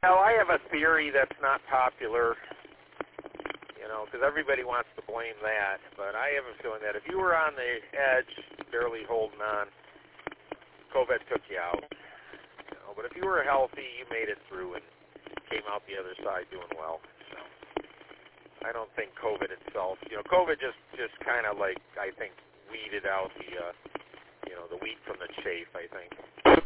Well, I have a theory that's not popular, because everybody wants to blame that. But I have a feeling that if you were on the edge, barely holding on, COVID took you out. But if you were healthy, you made it through and came out the other side doing well. So I don't think COVID itself, COVID just kind of like, I think, weeded out the wheat from the chaff, I think.